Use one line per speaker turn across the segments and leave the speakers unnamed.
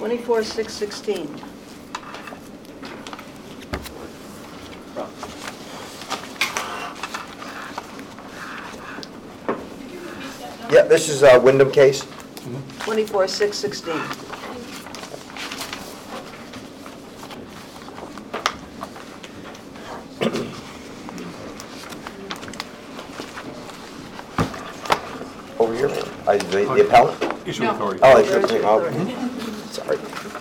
24,616.
Yeah, this is a Wyndham case.
24,616.
Over here, the appellant?
Issue authority.
Oh, it's your
There's
thing.
your
Oh,
authority.
sorry.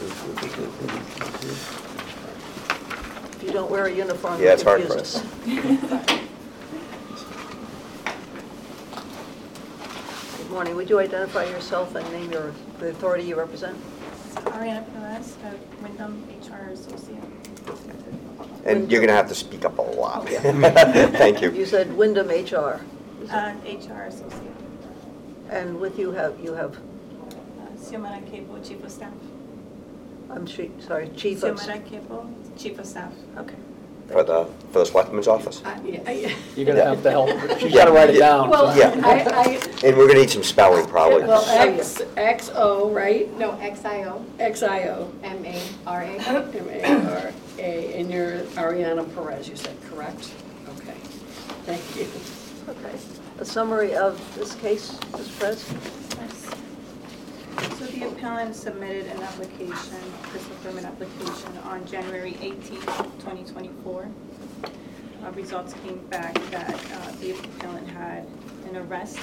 If you don't wear a uniform,
Yeah,
you
it's hard
confuse
for
us. Good morning. Would you identify yourself and name the authority you represent?
Ariana Perez, Wyndham HR Associate.
And you're going to have to speak up a lot.
Oh, yeah.
Thank you.
You said Wyndham HR.
HR Associate.
And with you have
Xiomara Kepo, Chief of Staff.
Chief of...
Xiomara Kepo, Chief of Staff.
Okay.
For the selectman's office?
You're going to have to help. She's got to write it down.
Well,
Yeah.
I
And we're going to need some spelling, probably.
well, XO, right?
No, XIO,
XIO,
MARA.
MARA, and you're Ariana Perez, you said, correct? Okay, thank you.
Okay. A summary of this case, Ms. Perez?
Yes. So the appellant submitted an application, crystal permit application, on January 18, 2024. Results came back that the appellant had an arrest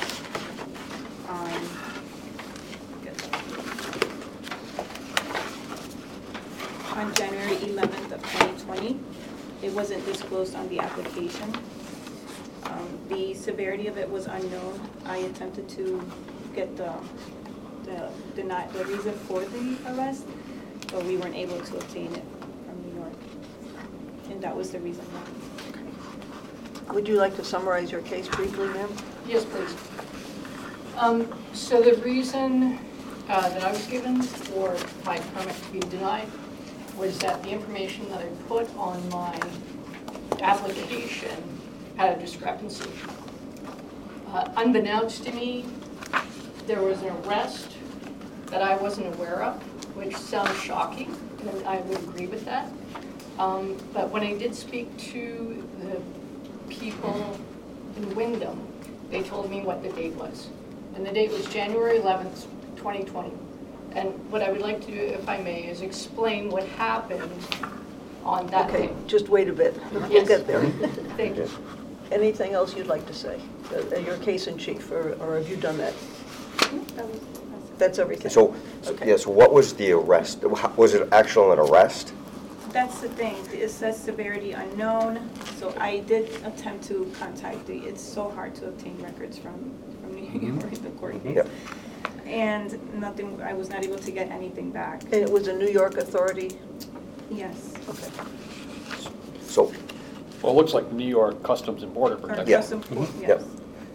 on January 11th of 2020. It wasn't disclosed on the application. The severity of it was unknown. I attempted to get the reason for the arrest, but we weren't able to obtain it from New York, and that was the reason why.
Would you like to summarize your case briefly, ma'am?
Yes, please. So the reason that I was given for my permit to be denied was that the information that I put on my application had a discrepancy. Unbeknownst to me, there was an arrest that I wasn't aware of, which sounds shocking, and I would agree with that. But when I did speak to the people in Wyndham, they told me what the date was. And the date was January 11th, 2020. And what I would like to do, if I may, is explain what happened on that
Okay,
day.
just wait a bit. We'll
Yes.
get there.
Thank you.
Anything else you'd like to say? Your case in chief, or have you done that? That's everything?
So,
Okay.
yeah, so what was the arrest? Was it actually an arrest?
That's the thing, it says severity unknown, so I did attempt to contact it's so hard to obtain records from New York, the court case.
Yep.
And nothing, I was not able to get anything back.
And it was a New York authority?
Yes.
Okay.
So,
Well, it looks like New York Customs and Border
Or
Protection.
Yeah.
Customs,
Yep.
yes.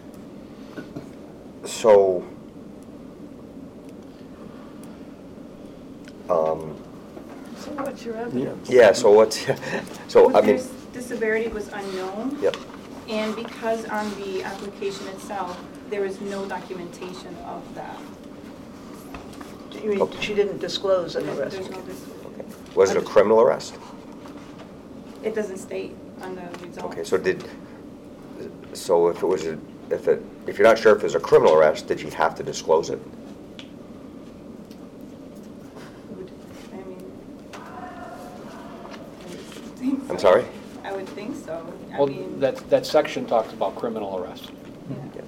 so,
So what's your evidence?
yeah, so what's, so, I mean,
The severity was unknown.
yep.
And because on the application itself, there is no documentation of that.
You mean she didn't disclose an arrest?
There's no disclosure.
Was it a criminal arrest?
It doesn't state on the result.
Okay, so if it was if you're not sure if it was a criminal arrest, did you have to disclose it?
I mean, I think so.
I'm sorry?
I would think so. I
Well,
mean,
that section talks about criminal arrest.
yeah.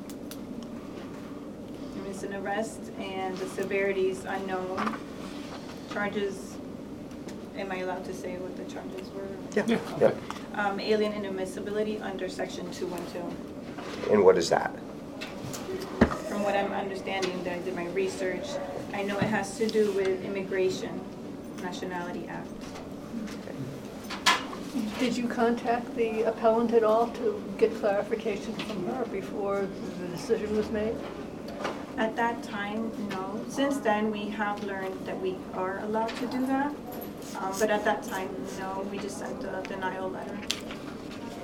It's an arrest and the severity is unknown. Charges, am I allowed to say what the charges were?
Yeah. Yeah.
Alien inadmissibility under section 212.
And what is that?
From what I'm understanding, that I did my research, I know it has to do with Immigration Nationality Act.
Did you contact the appellant at all to get clarification from her before the decision was made?
At that time, no. Since then, we have learned that we are allowed to do that. But at that time, no, we just sent a denial letter.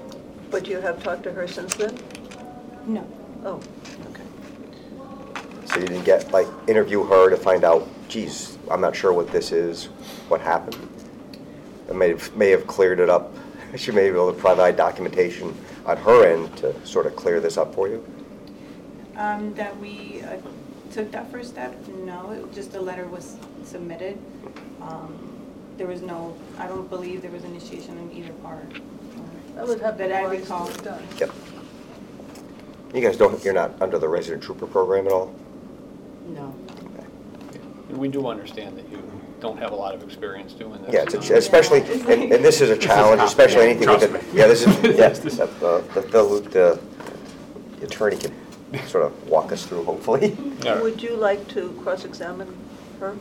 But you have talked to her since then?
No.
Oh, okay.
So So you didn't get, like, interview her to find out, geez, I'm not sure what this is, what happened? It may have cleared it up. She may be able to provide documentation on her end to sort of clear this up for you?
That we took that first step, no, just a letter was submitted. There was no, I don't believe there was initiation on either part.
That would have
That I
been
recall.
done.
Yep. You guys you're not under the resident trooper program at all?
No.
And we do understand that you don't have a lot of experience doing this.
Yeah, especially, and this is a challenge, especially anything with it. Yeah, this is, the attorney can sort of walk us through, hopefully.
Would you like to cross-examine her?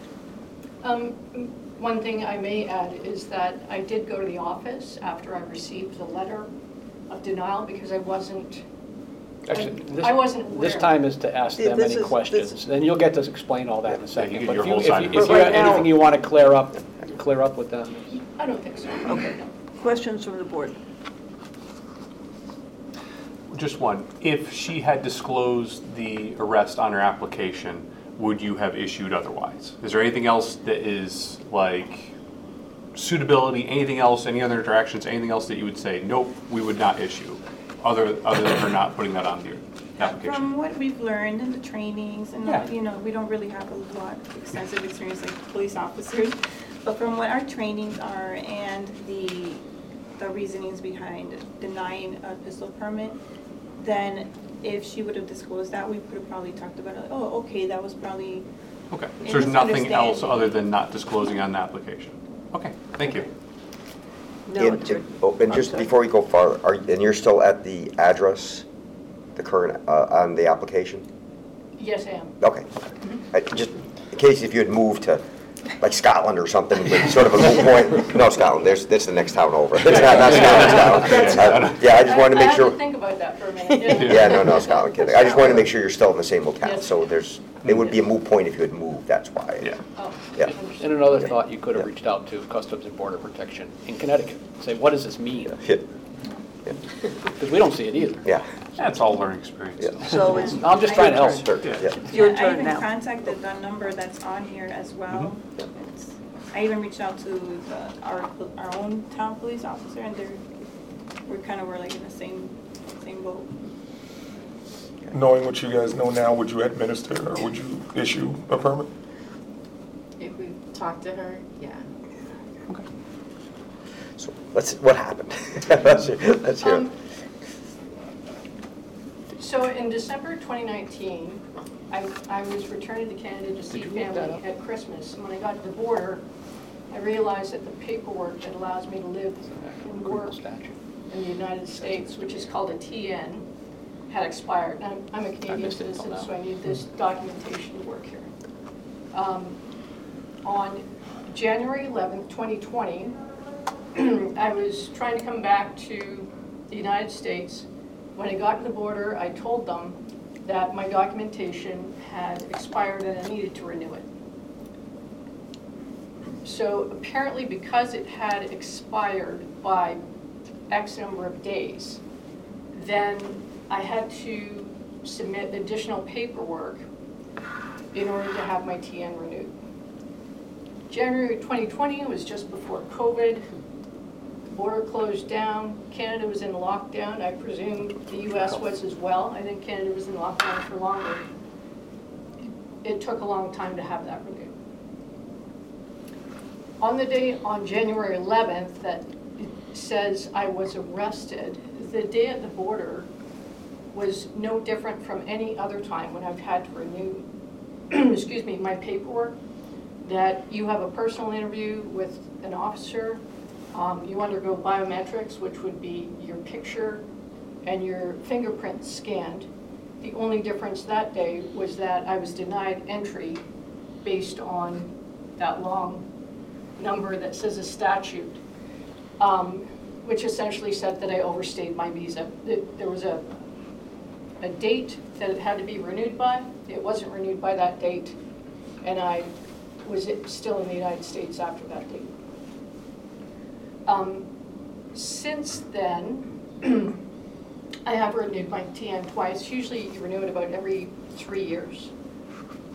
One thing I may add is that I did go to the office after I received the letter of denial because I wasn't
Actually,
I wasn't aware.
This time is to ask
Yeah,
them
this
any
is-
questions, then you'll get to explain all that in a second.
you get
But
your
if
whole
you
side of
have
it.
But right now-
anything you want to clear up with them.
I don't think so.
Okay. Questions from the board?
Just one. If she had disclosed the arrest on her application, would you have issued otherwise? Is there anything else that is like suitability, anything else, any other interactions, anything else that you would say, nope, we would not issue, other than her not putting that on the application?
From what we've learned in the trainings, and
Yeah.
we don't really have a lot of extensive experience like police officers, but from what our trainings are and the reasonings behind denying a pistol permit, then if she would have disclosed that, we could have probably talked about it. Oh, okay, that was probably.
Okay,
a
so there's nothing else
misunderstanding.
other than not disclosing on the application? Okay, thank you.
No, it's your-
And just
I'm sorry.
before we go far, and you're still at the address, the current, on the application?
Yes, I am.
Okay. Just in case if you had moved to, like Scotland or something, with sort of a moot point. No, Scotland, that's the next town over. It's not Scotland. Yeah, I just wanted to make
I had
sure.
to think about that for a minute.
Yeah, no, Scotland, kidding. I just wanted to make sure you're still in the same locale,
Yes.
so it would be a moot point if you had moved, that's why.
Yeah.
Oh,
Yeah.
understood.
And another thought, you could have
Yeah.
reached out to Customs and Border Protection in Connecticut. Say, what does this mean?
Yeah.
Because we don't see it either.
Yeah.
That's all learning experience.
Yeah.
So it's.
I'm just trying to help.
Sure,
Yeah.
yeah.
It's your
I
turn
even
now.
contacted the number that's on here as well. It's- I even reached out to our own town police officer, and we're like in the same boat.
Knowing what you guys know now, would you administer or would you issue a permit?
If we talk to her, yeah.
So what happened? Let's hear it.
So in December 2019, I was returning to Canada to see
Did you look that
family
up?
at Christmas. And when I got to the border, I realized that the paperwork that allows me to live and work
Statute.
in the United States, which is called a TN, had expired. And I'm a Canadian
missed it until
citizen,
now.
so I need this documentation to work here. On January 11th, 2020, I was trying to come back to the United States. When I got to the border, I told them that my documentation had expired and I needed to renew it. So apparently, because it had expired by X number of days, then I had to submit additional paperwork in order to have my TN renewed. January 2020 was just before COVID. The border closed down. Canada was in lockdown. I presume the US was as well. I think Canada was in lockdown for longer. It took a long time to have that renewed. On the day, on January 11th, that it says I was arrested, the day at the border was no different from any other time when I've had to renew, excuse me, my paperwork, that you have a personal interview with an officer, you undergo biometrics, which would be your picture and your fingerprints scanned. The only difference that day was that I was denied entry based on that long number that says a statute, which essentially said that I overstayed my visa. There was a date that it had to be renewed by. It wasn't renewed by that date, and I was still in the United States after that date. Since then, I have renewed my TN twice. Usually you renew it about every 3 years.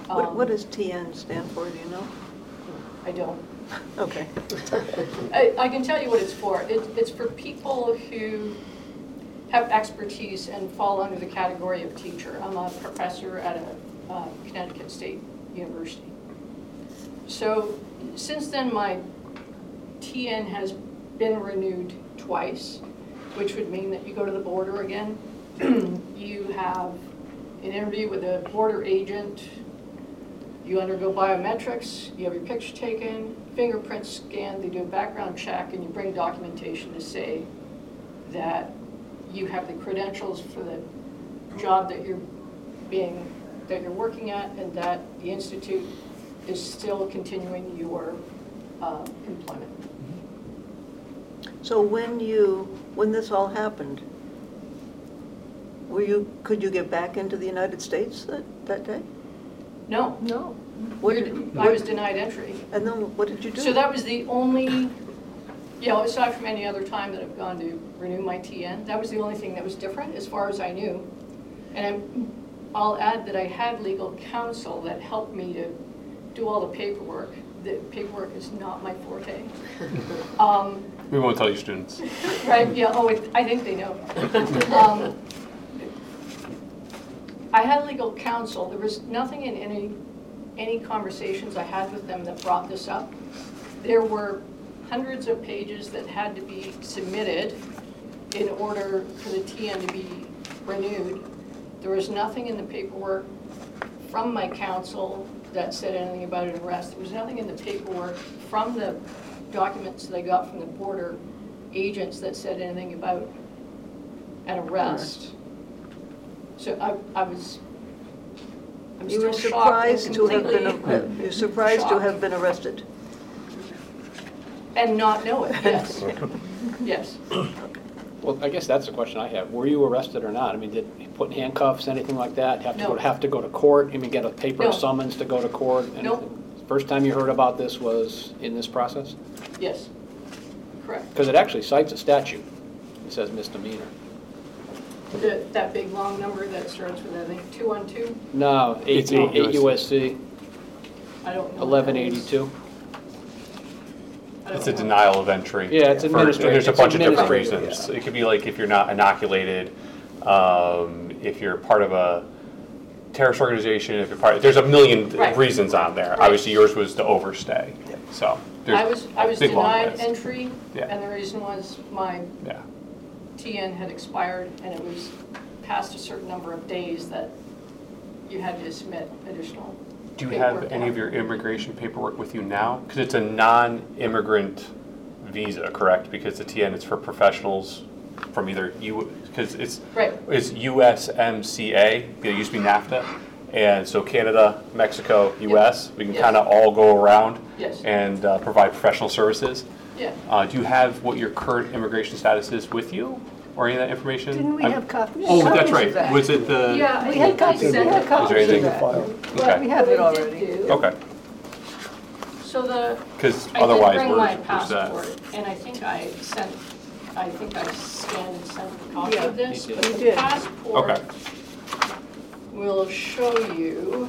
What does TN stand for, do you know?
I don't.
Okay.
I can tell you what it's for. It's for people who have expertise and fall under the category of teacher. I'm a professor at a Connecticut State University. So since then, my TN has been renewed twice, which would mean that you go to the border again. You have an interview with a border agent. You undergo biometrics, you have your picture taken, fingerprints scanned, they do a background check, and you bring documentation to say that you have the credentials for the job that you're working at, and that the institute is still continuing your employment.
So when this all happened, could you get back into the United States that day?
No,
No.
I was denied entry.
And then what did you do?
So that was the only, aside from any other time that I've gone to renew my TN, that was the only thing that was different as far as I knew. And I'll add that I had legal counsel that helped me to do all the paperwork. The paperwork is not my forte.
We won't tell your students.
Right, yeah, I think they know. I had legal counsel. There was nothing in any conversations I had with them that brought this up. There were hundreds of pages that had to be submitted in order for the TN to be renewed. There was nothing in the paperwork from my counsel that said anything about an arrest. There was nothing in the paperwork from the documents that I got from the border agents that said anything about an arrest. So I'm
You were
still shocked and
surprised to have
completely
you're surprised to
shocked.
have been arrested.
And not know it, yes. Yes.
Well, I guess that's the question I have. Were you arrested or not? I mean, did you put in handcuffs, anything like that?
No.
Have to go to court? I mean, get a paper
No.
summons to go to court?
No.
Anything? First time you heard about this was in this process?
Yes. Correct.
Because it actually cites a statute. It says misdemeanor.
That big long number that starts with, I think, 212?
No, 8
It's 8
USC
I don't know. what that is.
1182.
I don't
It's a
know.
denial of entry.
Yeah, it's administrative.
There's a
It's
bunch of different
administrative,
reasons.
yeah.
It could be like if you're not inoculated, if you're part of a terrorist organization, if you're there's a million
Right.
reasons on there.
Right.
Obviously, yours was to overstay. So
I was
a big long
denied
list.
entry,
Yeah.
and the reason was my
Yeah.
TN had expired, and it was past a certain number of days that you had to submit additional
Do you
paperwork
have
to
any of your immigration paperwork with you now? Because it's a non-immigrant visa, correct? Because the TN is for professionals from either because it's
Right.
USMCA. It used to be NAFTA, and so Canada, Mexico, US. We can
Yes.
kind of all go around
Yes.
and provide professional services.
Yeah.
Do you have what your current immigration status is with you, or any of that information?
Didn't we have copies?
Oh,
Copies
that's
of
right.
that.
Was it the?
Yeah, I
We had
think I
copies,
sent it.
Is there anything?
of that.
Okay.
We have it
What I did
already.
do-
Okay.
So
Because
I
otherwise,
did bring my
we're set.
passport, and I think I scanned and sent a copy
Yeah,
of this,
you
but
did.
the
You did.
passport
Okay.
will show you,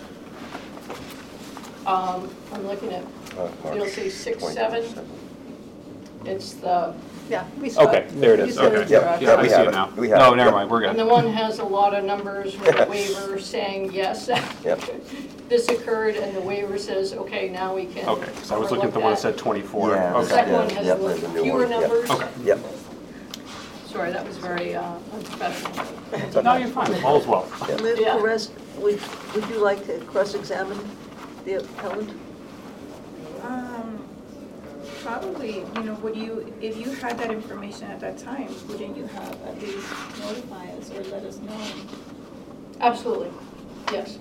I'm looking at, it'll say 6-7. It's the,
Yeah, we saw
Okay,
it.
there it
You
is.
sent
Okay.
to
Yeah,
us.
Yeah,
we
I see
have
it
it.
now.
We have
No,
it.
never
Yep.
mind. We're
and the
good.
one has a lot of numbers with a waiver saying, yes,
Yep.
this occurred, and the waiver says, okay, now we can.
Okay, so I was looking at the one that said 24.
Yeah.
The
Okay.
second one
Yeah,
has
yep,
a little
there's a new
fewer
one, yep.
numbers.
Okay.
Yep.
Sorry, that was very unprofessional.
No, you're fine. All's well.
Ms.
Yeah.
Perez, would you like to cross-examine the appellant?
Probably, if you had that information at that time, wouldn't you have at least notify us or let us know?
Absolutely, yes.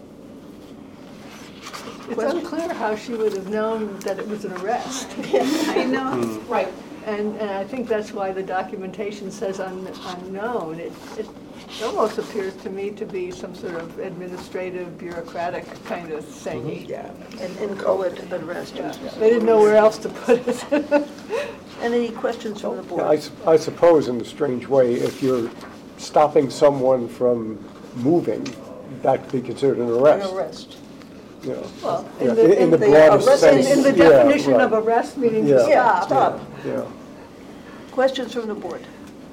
It's unclear how she would have known that it was an arrest.
I know.
Right.
And I think that's why the documentation says unknown. It almost appears to me to be some sort of administrative, bureaucratic kind of thing.
Yeah. An inchoate arrest.
They didn't know where else to put it.
Any questions from the
Yeah,
board?
I suppose in a strange way, if you're stopping someone from moving, that could be considered an
An
arrest.
arrest.
you know.
Well,
Yeah,
in the
broadest
arrest-
sense.
in the
Yeah,
definition of
right.
arrest, meaning to
Yeah.
Yeah,
stop.
stop.
Yeah.
Questions from the board?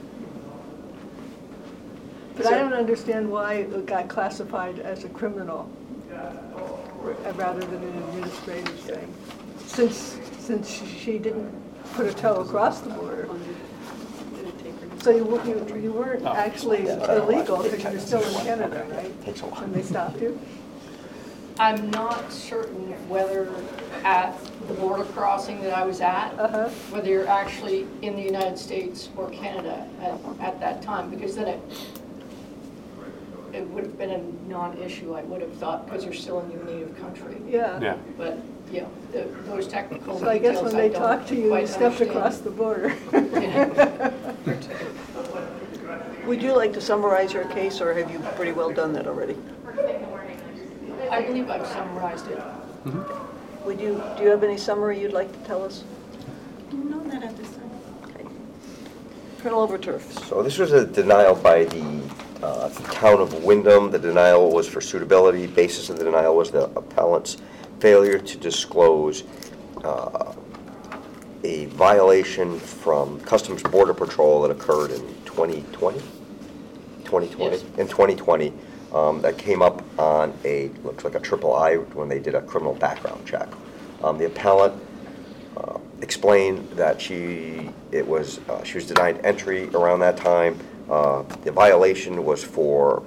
But I don't understand why it got classified as a criminal rather than an administrative thing. Since she didn't put a toe across the border. So you weren't actually illegal because you're still in Canada, right?
Takes a while.
When they stopped you?
I'm not certain whether at the border crossing that I was at,
Uh-huh.
whether you're actually in the United States or Canada at that time, because then it would have been a non-issue, I would have thought, because you're still in your native country.
Yeah.
Yeah.
But, yeah, those technical
So I guess
details
when
I
they
don't
talked to you, you
quite
stepped
understand.
across the border.
Would you like to summarize your case, or have you pretty well done that already?
I believe I've summarized it.
Do you have any summary you'd like to tell us?
No, not at this time.
Okay. Colonel Overturf.
So this was a denial by the town of Wyndham. The denial was for suitability. Basis of the denial was the appellant's failure to disclose a violation from Customs Border Patrol that occurred in 2020? 2020?
Yes.
In 2020, that came up on looks like a triple I when they did a criminal background check. The appellant explained that she was denied entry around that time. The violation was for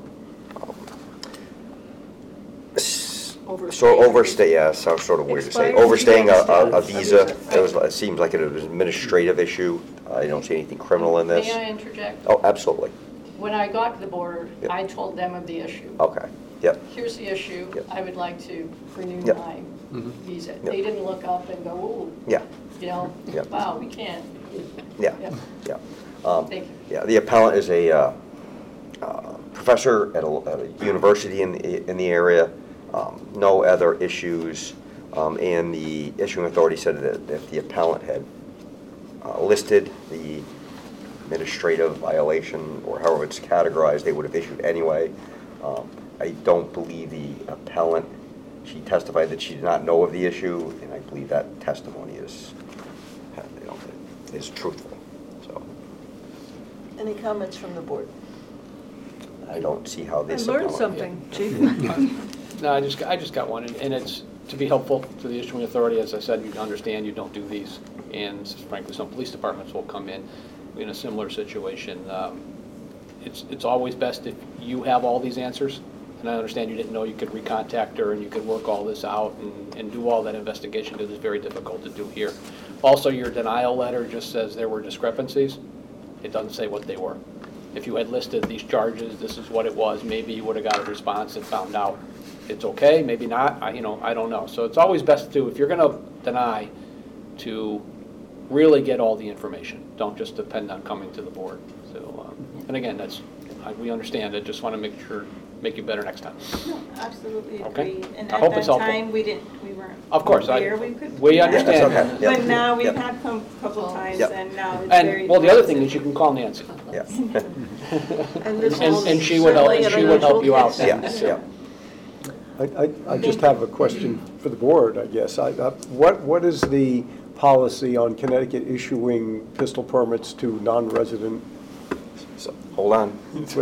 overstay. Yeah, sounds sort of weird to say.
Expired
Overstaying a
visa.
visa. It seems like it was an administrative issue. I don't see anything criminal in this.
May I interject?
Oh, absolutely.
When I got to the border,
Yep.
I told them of the issue.
Okay. Yep.
Here's the issue,
Yep.
I would like to renew
Yep.
my visa.
Yep.
They didn't look up and go, ooh,
Yeah.
you know,
Yep.
wow, we can't.
Yeah.
Yep.
Yeah.
Thank you.
Yeah, the appellant is a professor at a university in the area. No other issues, and the issuing authority said that if the appellant had listed the administrative violation, or however it's categorized, they would have issued anyway. I don't believe the appellant, she testified that she did not know of the issue, and I believe that testimony is truthful. So
Any comments from the board?
I don't see how
I
this
learned
appellant-
something, Chief.
No, I just got one, and it's to be helpful to the issuing authority. As I said, you understand you don't do these, and frankly, some police departments will come in a similar situation. It's always best if you have all these answers, and I understand you didn't know you could recontact her and you could work all this out and do all that investigation, because it's very difficult to do here. Also, your denial letter just says there were discrepancies. It doesn't say what they were. If you had listed these charges, this is what it was, maybe you would have got a response and found out it's okay, maybe not, I don't know. So it's always best to, if you're going to deny, to really get all the information. Don't just depend on coming to the board. So, and again, we understand it, just want to make you better next time.
No, absolutely
Okay.
agreed. And
I
at
hope
that
it's helpful.
time, we weren't
Of course,
aware we could.
we
do that.
understand.
Yeah, that's okay. Yep.
But now we've
Yep.
had a couple times,
Yep.
and now it's very.
And, well, the other thing is you can call Nancy.
Yeah.
And this will
And she would help,
certainly
she would help you out.
Yeah, yeah.
I just have a question for the board, I guess. What is the policy on Connecticut issuing pistol permits to non-resident?
So, hold on.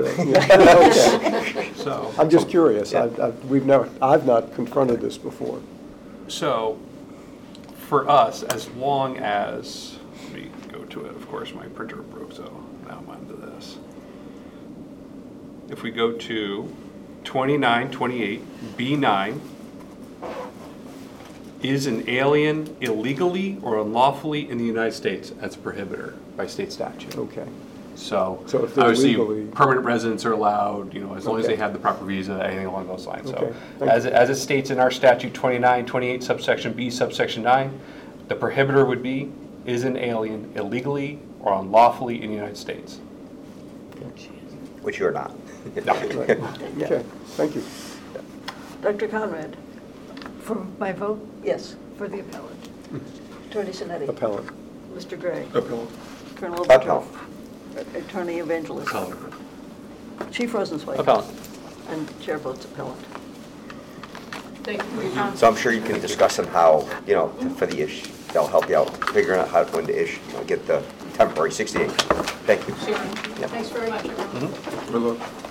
Okay.
So,
I'm just curious.
Yeah.
I've not confronted this before.
so for us, as long as, let me go to it, of course, my printer broke, so now I'm onto this. If we go to 2928 B9, is an alien illegally or unlawfully in the United States? That's a prohibitor by state statute.
Okay.
So
So if they're
obviously,
legally-
permanent residents are allowed, as long as they
Okay.
have the proper visa, anything along those lines.
Okay,
So
thank
as it states in our statute 2928 subsection B subsection 9, the prohibitor would be, is an alien illegally or unlawfully in the United States?
Which you're not.
No.
Right. Okay, thank you.
Dr. Conrad?
For my vote
Yes.
for the appellant.
Attorney Sinetti?
Appellant.
Mr. Gray?
Appellant.
Colonel
Appellant.
Overturf? Attorney Evangelist? Chief Rosenzweig?
Appellant.
And chair votes appellant.
Thank you for your time.
So I'm sure you can discuss on how, you know, for the issue, they'll help you out figuring out how to win the issue, you know, get the temporary 60 acres. Thank you.
Sharon, thanks very much, everyone.
Good luck.